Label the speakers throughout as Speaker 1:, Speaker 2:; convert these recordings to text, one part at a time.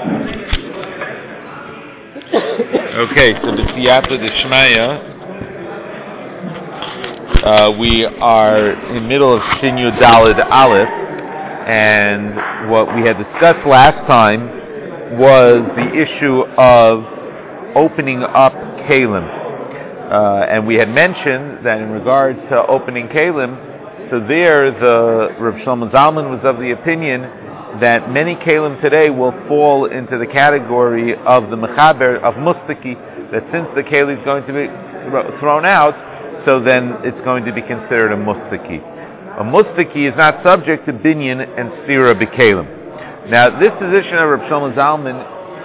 Speaker 1: Okay, so the Siyata Deshmaya, we are in the middle of Shinyu Daled Aleph, and what we had discussed last time was the issue of opening up Kalim. And we had mentioned that in regards to opening Kalim, so there the Rav Shlomo Zalman was of the opinion that many Kalim today will fall into the category of the Mechaber, of Mustaki, that since the Keli is going to be thrown out, so then it's going to be considered a Mustaki. A Mustaki is not subject to Binyan and Sira B'Kalim. Now, this position of Rav Shlomo Zalman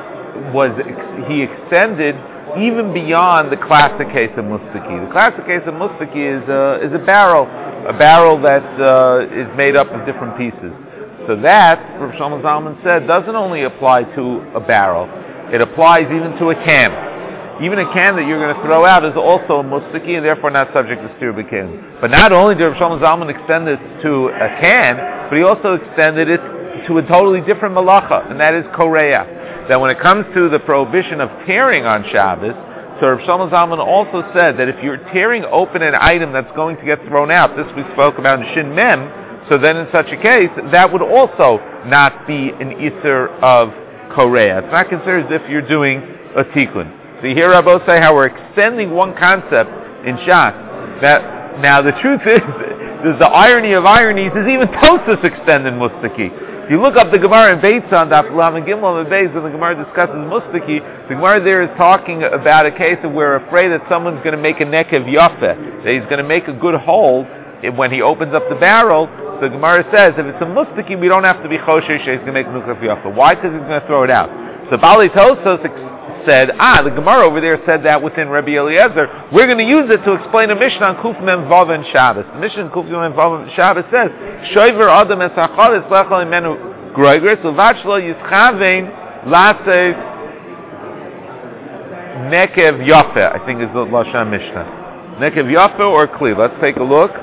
Speaker 1: he extended even beyond the classic case of Mustaki. The classic case of Mustaki is a barrel that is made up of different pieces. So that, Rav Shlomo Zalman said, doesn't only apply to a barrel, it applies even to a can. Even a can that you're going to throw out is also a mustaki and therefore not subject to stir b'kalim. But not only did Rav Shlomo Zalman extend this to a can, but he also extended it to a totally different malacha, and that is korea. That when it comes to the prohibition of tearing on Shabbos, so Rav Shlomo Zalman also said that if you're tearing open an item that's going to get thrown out, this we spoke about in Shin Mem, so then in such a case, that would also not be an Isser of Korea. It's not considered as if you're doing a tikkun. So you hear Rabbi say how we're extending one concept in Shas. Now the truth is, the irony of ironies is even Tosas extended Mustaki. If you look up the Gemara in Beitzah, Daf Lam and Gimel and Beis, when the Gemara discusses Mustaki, the Gemara there is talking about a case of we're afraid that someone's going to make a nekev yafeh, that he's going to make a good hole when he opens up the barrel. The Gemara says, if it's a mustaki, we don't have to be choshesh, he's going to make nukav yafa. Why? Because he's going to throw it out. So Bali Tosos said, the Gemara over there said that within Rabbi Eliezer, we're going to use it to explain a Mishnah on Kuf Mem Vav and Shabbos. The Mishnah on Kuf Mem Vav and Shabbos says, Shoiver Adam es Achalis Lechal Imenu Groigris, Uvachlo Yischavein Lases Nekev Yafe, I think is the Lashon Mishnah. Nekev Yafe or Kli? Let's take a look.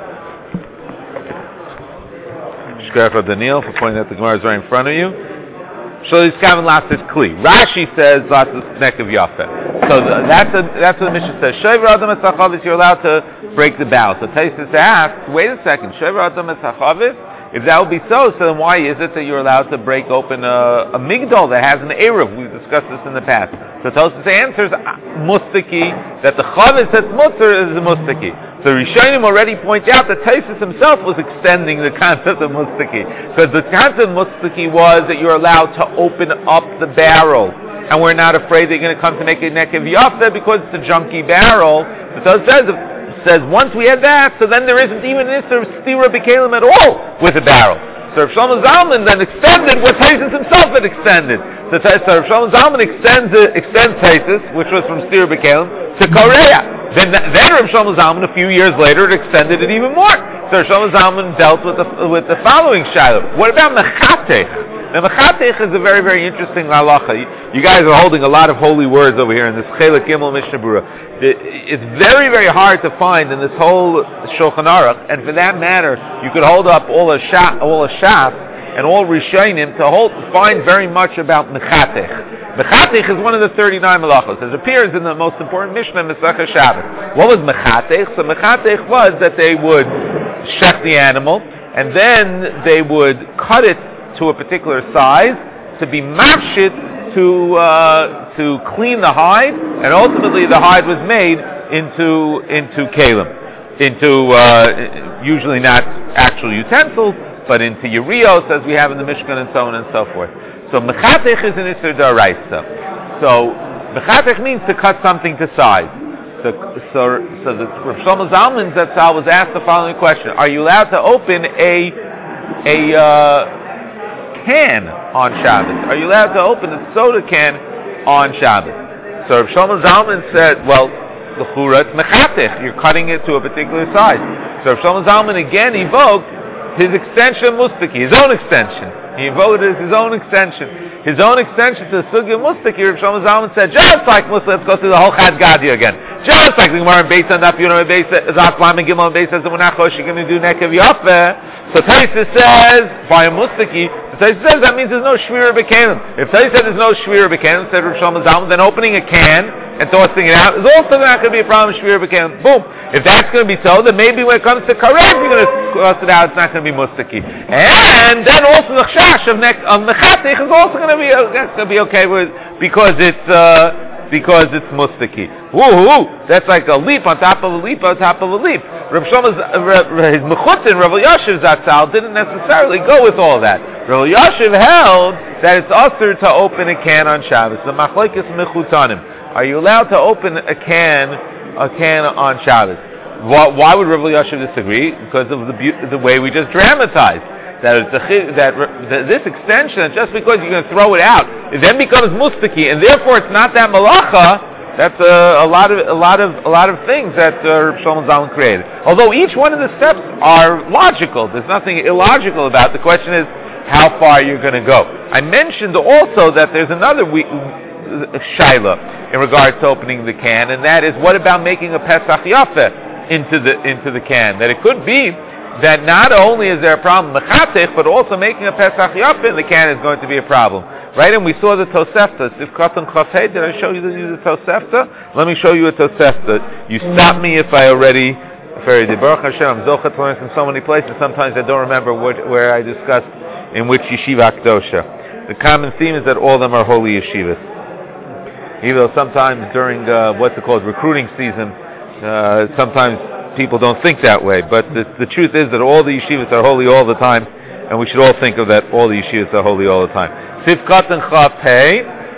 Speaker 1: For Daniel for pointing out the Gemara is right in front of you. Shali's Kavin Lasses Kli. Rashi says Lasses Nekev Yafe. So that's what the Mishnah says. Shoiver Adam es Hachavis, you're allowed to break the barrel. So Taisus asks, wait a second, Shoiver Adam es Hachavis? If that would be so then why is it that you're allowed to break open a migdal that has an eruv? We've discussed this in the past. So Taisus answers mustaki, that the chavis that's mutter is a mustaki. So Rishonim already point out that Taisus himself was extending the concept of mustaki. Because the concept of mustaki was that you're allowed to open up the barrel. And we're not afraid they're going to come to make a nekev yafeh because it's a junky barrel. So it says once we had that, so then there isn't even an issue of stira b'kalim at all with a barrel. So Rav Shlomo Zalman then extended what Taisus himself had extended. So Rav Shlomo Zalman extends Taisus, which was from stira b'kalim, to korea. Then Rav Shlomo Zalman, a few years later, extended it even more. So Rav Shlomo Zalman dealt with the following shiloh. What about mechatech? Now mechatech is a very, very interesting halacha. You guys are holding a lot of holy words over here in this Chelek Gimel Mishnah Berurah. It's very, very hard to find in this whole Shulchan Aruch, and for that matter, you could hold up all a Shas and all Rishonim to find very much about mechatech. Mechatech is one of the 39 malachos. It appears in the most important Mishnah, Masechah Shabbos. What was mechatech? So mechatech was that they would shech the animal, and then they would cut it to a particular size to be mafshit to clean the hide, and ultimately the hide was made into kalim, into usually not actual utensils, but into yerios as we have in the Mishkan and so on and so forth. So mechatech is an Isser D'Oraisa. So mechatech means to cut something to size. So the Rav Shlomo Zalman Zatzal was asked the following question: are you allowed to open a can on Shabbos? Are you allowed to open a soda can on Shabbos? So Rav Shlomo Zalman said, well, l'chura it's mechatech. You're cutting it to a particular size. So Rav Shlomo Zalman again evoked his extension mustaki, his own extension. He invoked it as his own extension. His own extension to the Sugya Mustaki. Rav Shlomo Zalman said, just like Muslim, let's go through the whole Chad Gadia again. Just like the Gemara in Beis on Daf Yonah, Beis Zaf Lam and Gimel, Beis says the Munachosh, you're going to do Nekev Yafeh. So Taisa says, by a Mustaki, Taisa says that means there's no Shvira B'Kanim. If Taisa said there's no Shvira B'Kanim, said Rav Shlomo Zalman, then opening a can and tossing it out is also not going to be a problem with Shvira B'Kanim. Boom. If that's going to be so, then maybe when it comes to Karev, you're going to toss it out, it's not going to be Mustaki. And then also the Chash of Mechatich is also going to be okay with, because it's Mustaki. Woohoo! That's like a leap on top of a leap on top of a leap. Rav Shlomo's his Mechutin, Rav Yashiv Zatzal, didn't necessarily go with all that. Rav Yashiv held that it's usher to open a can on Shabbos. The Machlokes Mechutanim. Are you allowed to open a can on Shabbos? Why would Rav Yashiv disagree? Because of the way we just dramatized. That this extension, just because you're going to throw it out, it then becomes mustaki, and therefore it's not that malacha. That's a lot of things that Rav Shlomo Zalman created. Although each one of the steps are logical, there's nothing illogical about it. The question is how far you're going to go. I mentioned also that there's another shaila in regards to opening the can, and that is, what about making a Pesach Yafeh into the can? That it could be that not only is there a problem mechatech, but also making a Pesach Yafeh in the can is going to be a problem, right? And we saw the Tosefta. If Katan Chafei, did I show you the Tosefta? Let me show you a Tosefta. You stop me if I already did. Baruch Hashem, I'm zochet to learn from so many places. Sometimes I don't remember where I discussed in which yeshiva akdosha. The common theme is that all of them are holy yeshivas. Even though sometimes during recruiting season, sometimes people don't think that way, but the truth is that all the yeshivas are holy all the time, and we should all think of that all the yeshivas are holy all the time. Sifkat and Chaf Pei,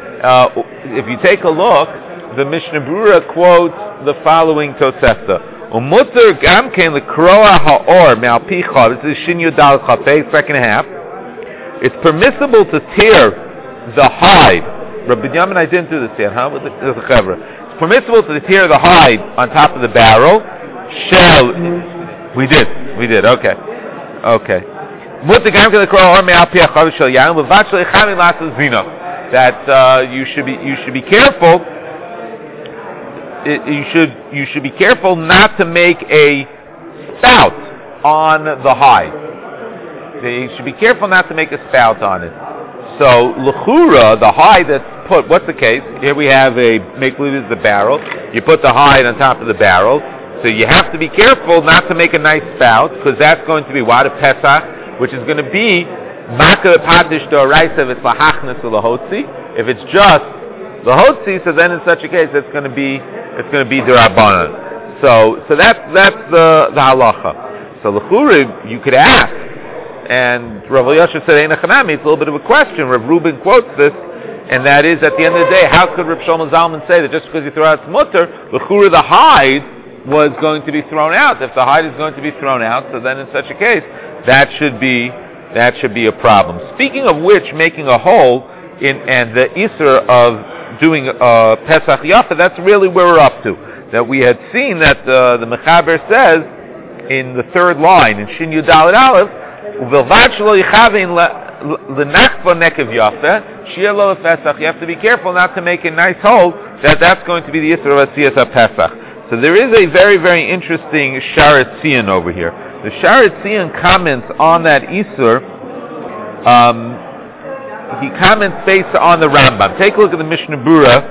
Speaker 1: if you take a look, the Mishnah Berurah quotes the following Tosefta. Umutter gamken lekroa haor me'al picha. This is Shin Yudal Chaf Pei, second half. It's permissible to tear the hide. Rabbi Binyamin, I didn't do this yet, huh? With the Chevra. It's permissible to tear the hide on top of the barrel. We did. Okay. That you should be careful. You should be careful not to make a spout on the hide. You should be careful not to make a spout on it. So l'chura, the hide that's put. What's the case? Here we have make believe it's the barrel. You put the hide on top of the barrel. So you have to be careful not to make a nice spout, because that's going to be what? A Pesach, which is going to be Maka Padish Doraisa if it's Lahachnas or Lahotzi. If it's just Lahotzi, so then in such a case it's going to be Derabanan. So that's the halacha. So l'chura, you could ask, and Rav Yashiv said Ein Chanami, it's a little bit of a question. Rav Reuben quotes this, and that is, at the end of the day, how could Rav Shlomo Zalman say that just because you throw out mutter, l'chura, the hide was going to be thrown out? If the hide is going to be thrown out, so then in such a case, that should be a problem. Speaking of which, making a hole and the Isser of doing Pesach Yafeh, that's really where we're up to. That we had seen that the Mechaber says in the third line in Shin Yudalid Aleph, Uvelvad shelo yichavin l'nachva nekev Yafeh shia lo Pesach. You have to be careful not to make a nice hole. That's going to be the Isser of Asiyas HaPesach. So there is a very, very interesting Sharet Tzion over here. The Sharet Tzion comments on that Isur. He comments based on the Rambam. Take a look at the Mishnah Berurah.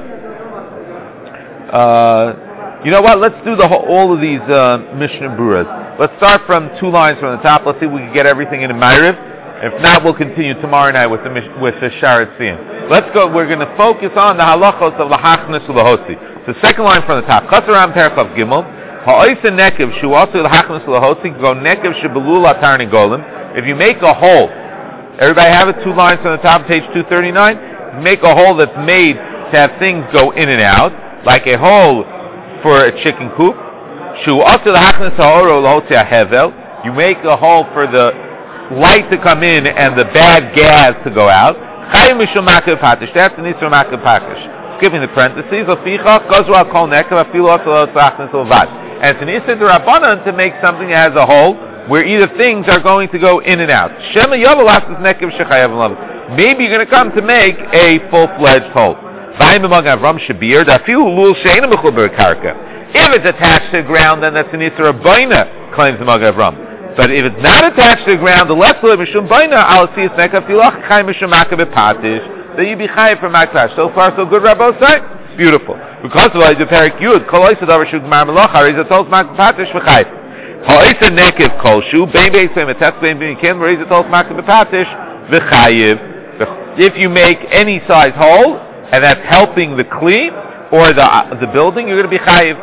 Speaker 1: You know what? Let's do all of these Mishnah Berurahs. Let's start from 2 lines from the top. Let's see if we can get everything in Ma'ariv. If not, we'll continue tomorrow night with the Sharet Tzion. Let's go. We're going to focus on the halachos of Lahachnas Ulahotzi. The second line from the top. Chasaram Terchav Gimel. Ha'oisa nekev shu also Lahachnas Ulahotzi go nekev shebelul atar negolim. If you make a hole, everybody have it? 2 lines from the top, page 239. Make a hole that's made to have things go in and out, like a hole for a chicken coop. Shu also Lahachnas Ha'oro Ulahotzi ahevel. You make a hole for the light to come in and the bad gas to go out. Chayim mishum makav patish. That's an isur makav patish. Skipping the parentheses. Oficha kozru al kol nekav afilu also lo tzachnas ulvad. And it's an isur d'Rabbanan to make something that has a hole where either things are going to go in and out. Maybe you're going to come to make a full-fledged hole. If it's attached to the ground, then that's an Isra Baina, claims the Magen Avram. But if it's not attached to the ground, the less Mishum Baina, I'll see it's Nekav Tilach, Chai Mishum Makabe Patish, then you'd be Chayiv for Maktash. So far, so good, Rabbi Osai? Beautiful. Because of the Perik Yud, Kol Oisa Davar Shug Mar Melach, Hariza Tols Makabe Patish, V'chayiv. Ha'isa Nekev Kolshu, Bein Bein Seim Etetz Bein Bein Ken, Hariza Tols Makabe Patish, V'chayiv. If you make any size hole, and that's helping the Kli, or the building, you're going to be Chayiv.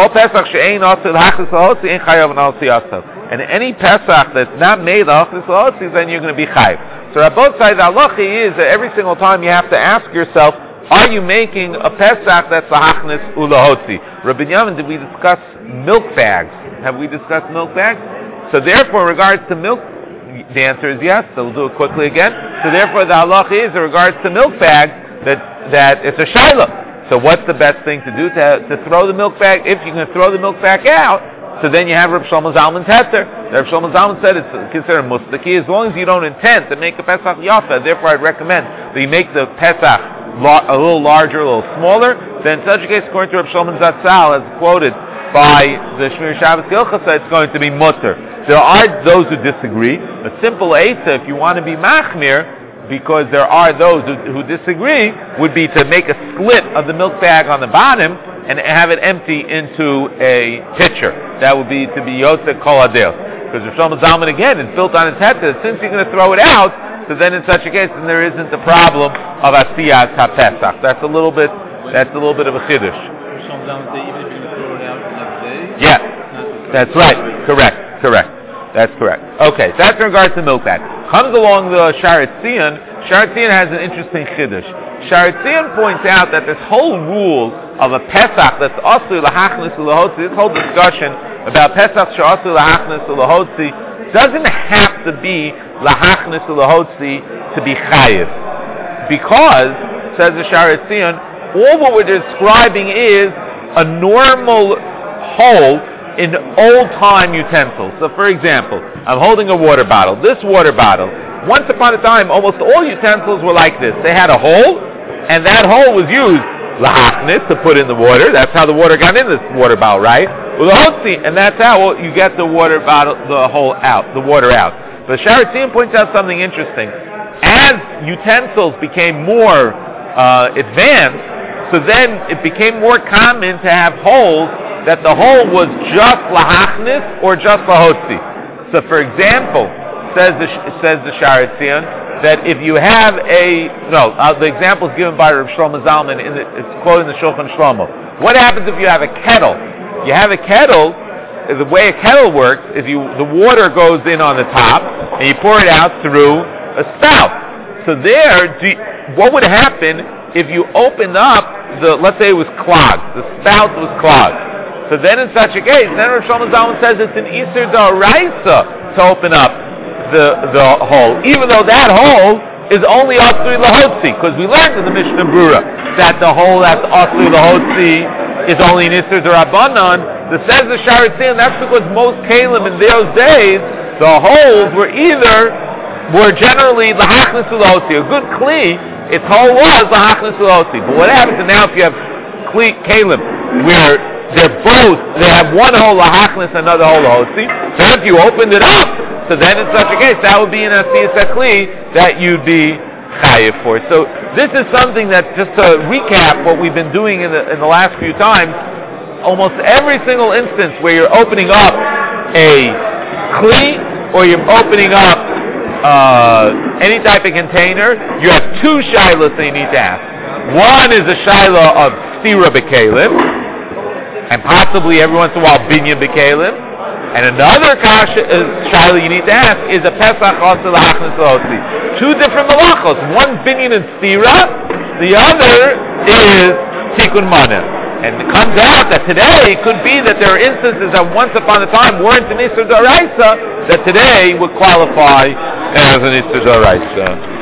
Speaker 1: And any Pesach that's not made then you're going to be Chayiv. So on both sides, the halacha is that every single time you have to ask yourself, are you making a Pesach that's lahachnis ulahotzi? Rabbi Yamin, did we discuss milk bags? Have we discussed milk bags? So therefore, in regards to milk, the answer is yes. So we'll do it quickly again. So therefore, the halacha is in regards to milk bags that it's a shayla. So what's the best thing to do to throw the milk bag? If you can throw the milk bag out, so then you have Reb Shlomo Zalman's heter. Reb Shlomo Zalman said it's considered mustaki as long as you don't intend to make a Pesach Yafa. Therefore, I'd recommend that you make the Pesach a little larger, a little smaller. Then in such a case, according to Reb Shlomo Zatzal, as quoted by the Shmir Shabbos Gilchasa, it's going to be mutter. There are those who disagree. A simple eitzah, if you want to be machmir, because there are those who disagree, would be to make a slit of the milk bag on the bottom and have it empty into a pitcher. That would be to be Yotze Kol Adel. Because Rav Shlomo Zalman, again, is built on its heter. Since you're going to throw it out, so then in such a case, then there isn't the problem of Asiyat HaPesach. That's a little bit of a chiddush.
Speaker 2: Rav Shlomo Zalman said even if you're going to throw it out the next day?
Speaker 1: Yeah, that's right. Correct. That's correct. Okay, so that's in regards to milk bag. Comes along the Sharet Zion. Sharet Zion has an interesting chiddush. Sharet Zion points out that this whole rule of a Pesach that's also lahachnis ulahotzi, this whole discussion about Pesach she'asu lahachnis ulahotzi, doesn't have to be lahachnis ulahotzi to be chayiv. Because, says the Sharet Zion, all what we're describing is a normal hole in old-time utensils. So, for example, I'm holding a water bottle. This water bottle, once upon a time, almost all utensils were like this. They had a hole, and that hole was used lahachnis to put in the water. That's how the water got in this water bottle, right? Ulahotzi, and that's how you get the water bottle, the water out. But Sharet Zion points out something interesting. As utensils became more advanced, so then it became more common to have holes that the hole was just lahachnis or just lahotzi. So, for example, says the Sharet Zion that if you have the example is given by Rav Shlomo Zalman it's quoted in the Shulchan Shlomo. What happens if you have a kettle? You have a kettle. The way a kettle works is the water goes in on the top and you pour it out through a spout. So what would happen if you opened up let's say it was clogged, the spout was clogged. So then in such a case, then Rav Shlomo Zalman says it's an Iser D'Oraisa to open up the hole, even though that hole is only Asri Lahotzi, because we learned in the Mishnah Brura that the hole that's Asri Lahotzi is only an Iser D'Rabbanan. Says the Sharet Zion, that's because most Kalim in those days, the holes were generally Lahachnis Lahotzi. A good Kli, its hole was Lahachnis Lahotzi. But what happens now if you have Kalim where they have one hole lahachnis, another hole lahotzi. So if you opened it up, so then in such a case, that would be an asiyas akli that you'd be chayiv for. So this is something that, just to recap what we've been doing in the last few times, almost every single instance where you're opening up a kli or you're opening up any type of container, you have two shilas that you need to ask. One is a shilah of stira b'kelim, and possibly every once in a while binyan b'kelim. And another shaila you need to ask is a Pesach also lahachnis lahotzi. Two different malachos. One binyan and stira, the other is tikkun mana. And it comes out that today it could be that there are instances that once upon a time weren't an Isser D'Oraisa that today would qualify as an Isser D'Oraisa.